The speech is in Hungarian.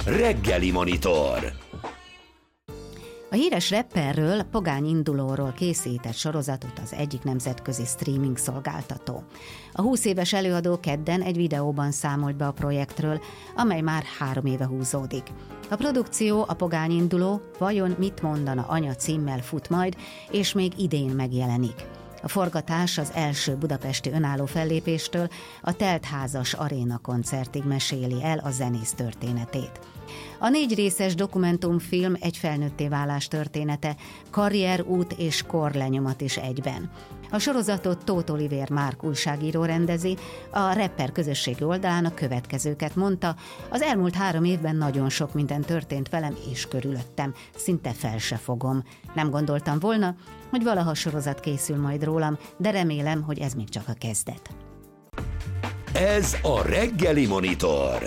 Reggeli Monitor. A híres rapperről, Pogány Indulóról készített sorozatot az egyik nemzetközi streaming szolgáltató. A 20 éves előadó kedden egy videóban számolt be a projektről, amely már 3 éve húzódik. A produkció, a Pogány Induló, Vajon mit mondana anya címmel fut majd, és még idén megjelenik. A forgatás az első budapesti önálló fellépéstől a teltházas aréna koncertig meséli el a zenész történetét. A 4 részes dokumentumfilm egy felnőtté válás története, karrierút és korlenyomat is egyben. A sorozatot Tóth Olivér Márk újságíró rendezi, a rapper közösségi oldalán a következőket mondta: az elmúlt 3 évben nagyon sok minden történt velem és körülöttem, szinte fel se fogom. Nem gondoltam volna, hogy valaha sorozat készül majd rólam, de remélem, hogy ez még csak a kezdet. Ez a Reggeli Monitor.